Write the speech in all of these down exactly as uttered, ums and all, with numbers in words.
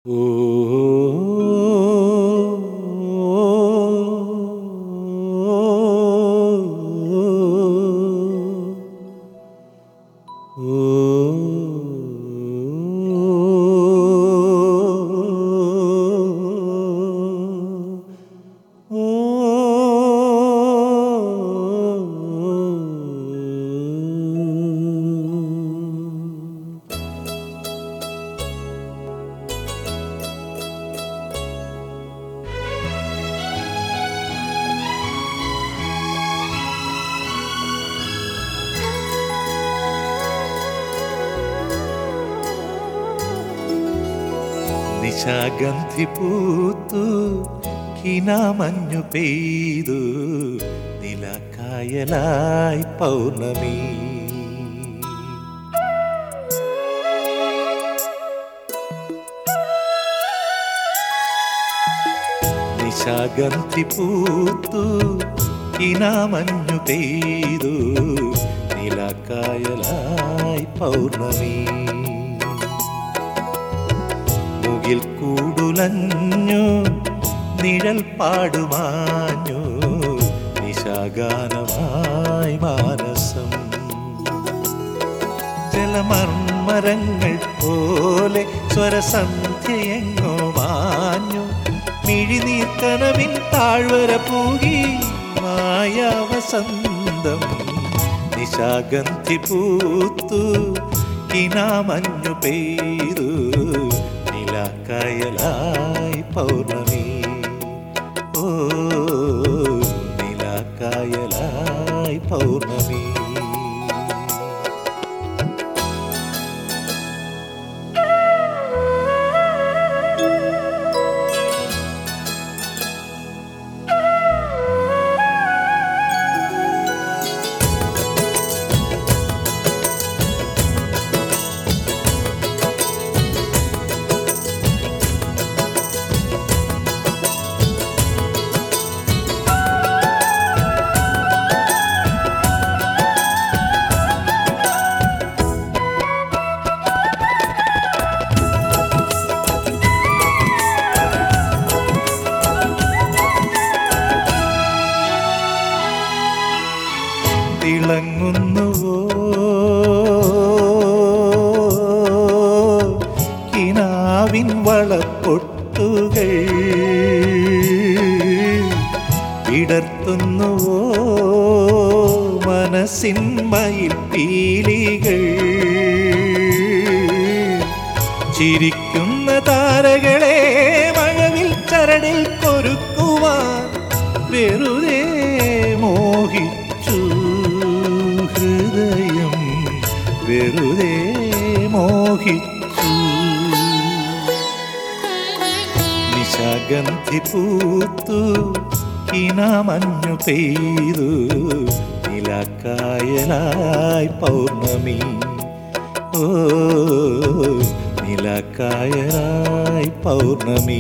നിശാഗന്ധി പൂത്തു കിനാമഞ്ഞു പെയ്തു നിലക്കായലായി പൗർണമി. നിശാഗന്ധി പൂത്തു കിനാമഞ്ഞു പെയ്തു നിലക്കായലായി പൗർണമി. മുകിൽ കൂടുലഞ്ഞു നിഴൽ പാടുമാഞ്ഞു നിശാഗാനമായി മാനസം. ജലമർമരങ്ങൾ പോലെ സ്വരസന്ധ്യയെങ്ങോ മാഞ്ഞു മിഴിനീർക്കനവിൻ താഴ്വര പൂകി മായാവസന്തം. നിശാഗന്ധി പൂത്തു കിനാമഞ്ഞു പെയ്തു നിലക്കായലായി പൗർണമി. ഓ നിലക്കായലായി പൗർണമി. തിളങ്ങുന്നുവോ കിനാവിൻ വളപ്പൊട്ടുകൾ, വിടർത്തുന്നുവോ മനസ്സിൻ മയിൽപ്പീലികൾ. ചിരിക്കുന്ന താരകളെ മഴവിൽ ചരടിൽ കൊരുക്കുവാൻ വെറുതെ മോഹിച്ചു ഹൃദയം, വെറുതെ മോഹിച്ചു. നിശാഗന്ധി പൂത്തു കിനാമഞ്ഞു പെയ്തു നിലക്കായലായി പൗർണമി. ഓ നിലക്കായലായി പൗർണമി.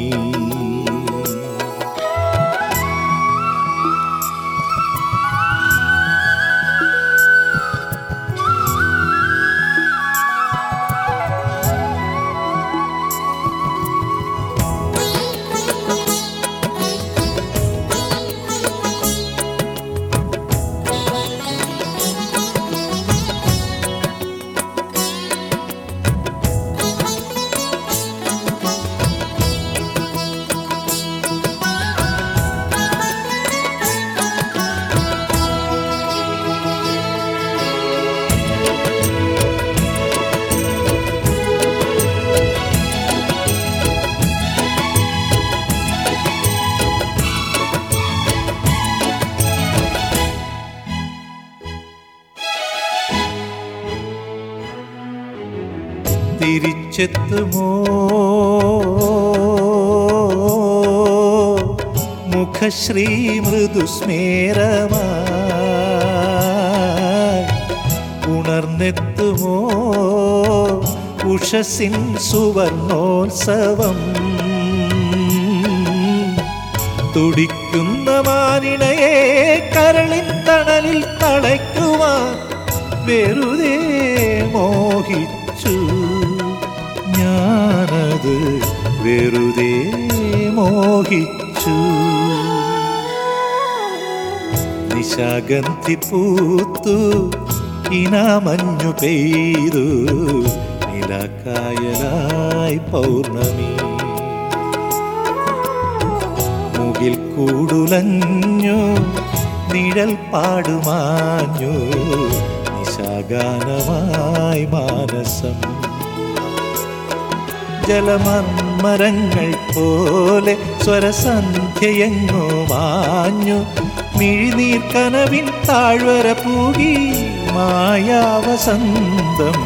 തിരിച്ചെത്തുമോ മുഖശ്രീ മൃദുസ്മേരമായി, ഉണർന്നെത്തുമോ ഉഷസിൻ സുവർണോത്സവം. തുടിക്കുന്ന മാനിടയെ കരളിൻ തണലിൽ തളയ്ക്കുവാൻ വെറുതെ മോഹിച്ചു ഞാനത്, വെറുതെ മോഹിച്ചു. നിശാഗന്ധി പൂത്തു ഇനാമഞ്ഞു പെയ്തു നിലാക്കായലായി പൗർണമി. മുകിൽ കൂടുലഞ്ഞു നിഴൽ പാടുമാഞ്ഞു നിശാഗാനമായി മാനസം. ജലമർമരങ്ങൾ പോലെ സ്വരസന്ധ്യയെങ്ങോ മാഞ്ഞു മിഴിനീർ കനവിൻ താഴ്വര പൂകി മായാവസന്തം.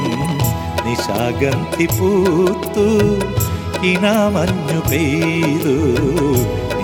നിശാഗന്ധി പൂത്തു ഇനാമഞ്ഞു പെയ്തു